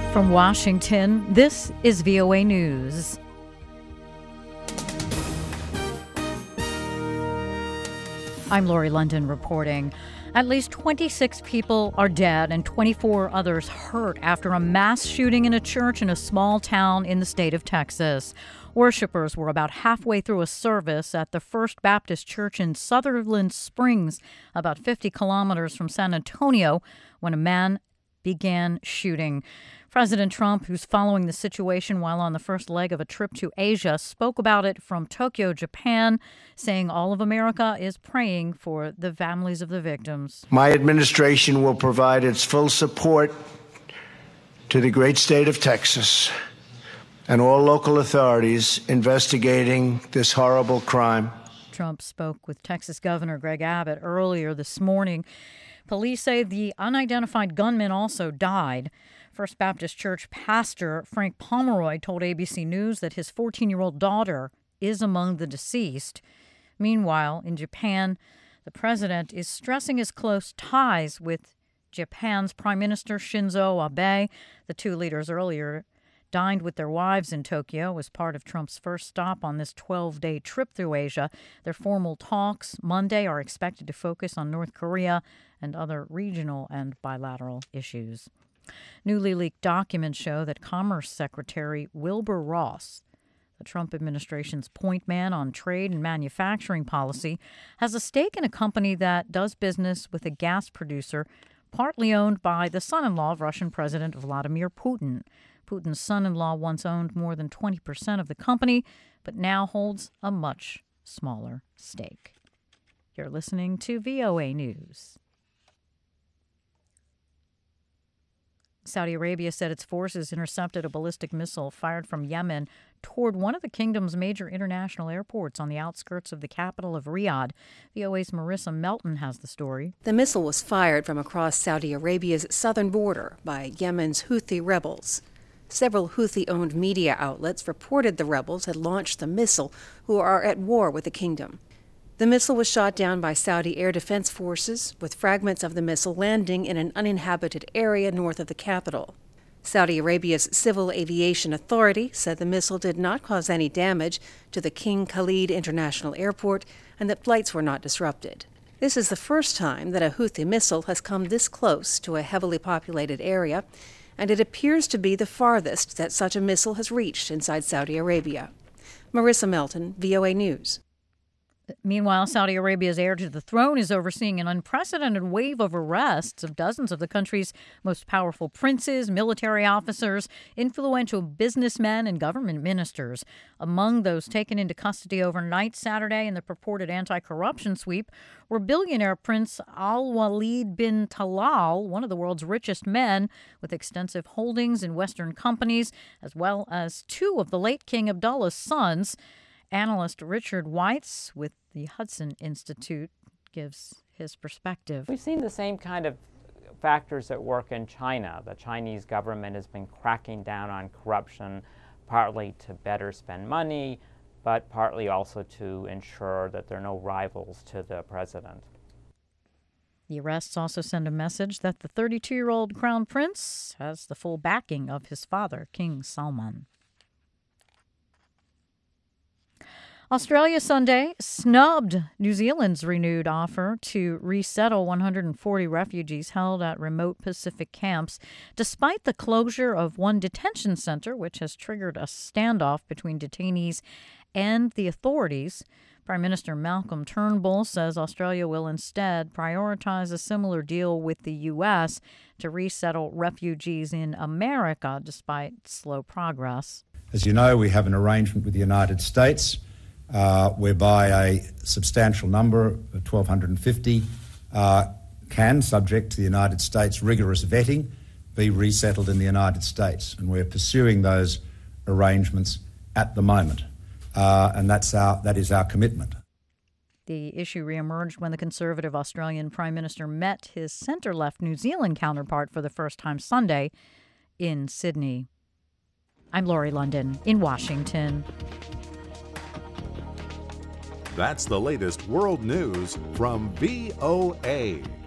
From Washington, this is VOA News. I'm Lori London reporting. At least 26 people are dead and 24 others hurt after a mass shooting in a church in a small town in the state of Texas. Worshippers were about halfway through a service at the First Baptist Church in Sutherland Springs, about 50 kilometers from San Antonio, when a man began shooting. President Trump, who's following the situation while on the first leg of a trip to Asia, spoke about it from Tokyo, Japan, saying all of America is praying for the families of the victims. My administration will provide its full support to the great state of Texas and all local authorities investigating this horrible crime. Trump spoke with Texas Governor Greg Abbott earlier this morning. Police say the unidentified gunman also died. First Baptist Church pastor Frank Pomeroy told ABC News that his 14-year-old daughter is among the deceased. Meanwhile, in Japan, the president is stressing his close ties with Japan's Prime Minister Shinzo Abe. The two leaders earlier dined with their wives in Tokyo as part of Trump's first stop on this 12-day trip through Asia. Their formal talks Monday are expected to focus on North Korea and other regional and bilateral issues. Newly leaked documents show that Commerce Secretary Wilbur Ross, the Trump administration's point man on trade and manufacturing policy, has a stake in a company that does business with a gas producer partly owned by the son-in-law of Russian President Vladimir Putin. Putin's son-in-law once owned more than 20% of the company, but now holds a much smaller stake. You're listening to VOA News. Saudi Arabia said its forces intercepted a ballistic missile fired from Yemen toward one of the kingdom's major international airports on the outskirts of the capital of Riyadh. VOA's Marissa Melton has the story. The missile was fired from across Saudi Arabia's southern border by Yemen's Houthi rebels. Several Houthi-owned media outlets reported the rebels had launched the missile, who are at war with the kingdom. The missile was shot down by Saudi air defense forces, with fragments of the missile landing in an uninhabited area north of the capital. Saudi Arabia's Civil Aviation Authority said the missile did not cause any damage to the King Khalid International Airport and that flights were not disrupted. This is the first time that a Houthi missile has come this close to a heavily populated area, and it appears to be the farthest that such a missile has reached inside Saudi Arabia. Marissa Melton, VOA News. Meanwhile, Saudi Arabia's heir to the throne is overseeing an unprecedented wave of arrests of dozens of the country's most powerful princes, military officers, influential businessmen, and government ministers. Among those taken into custody overnight Saturday in the purported anti-corruption sweep were billionaire Prince Al-Walid bin Talal, one of the world's richest men with extensive holdings in Western companies, as well as two of the late King Abdullah's sons. Analyst Richard Weitz with the Hudson Institute gives his perspective. We've seen the same kind of factors at work in China. The Chinese government has been cracking down on corruption, partly to better spend money, but partly also to ensure that there are no rivals to the president. The arrests also send a message that the 32-year-old crown prince has the full backing of his father, King Salman. Australia Sunday snubbed New Zealand's renewed offer to resettle 140 refugees held at remote Pacific camps, despite the closure of one detention center, which has triggered a standoff between detainees and the authorities. Prime Minister Malcolm Turnbull says Australia will instead prioritize a similar deal with the U.S. to resettle refugees in America, despite slow progress. As you know, we have an arrangement with the United States whereby a substantial number, 1,250, can, subject to the United States rigorous vetting, be resettled in the United States. And we're pursuing those arrangements at the moment. And that is our commitment. The issue reemerged when the Conservative Australian Prime Minister met his centre-left New Zealand counterpart for the first time Sunday in Sydney. I'm Lori London in Washington. That's the latest world news from VOA.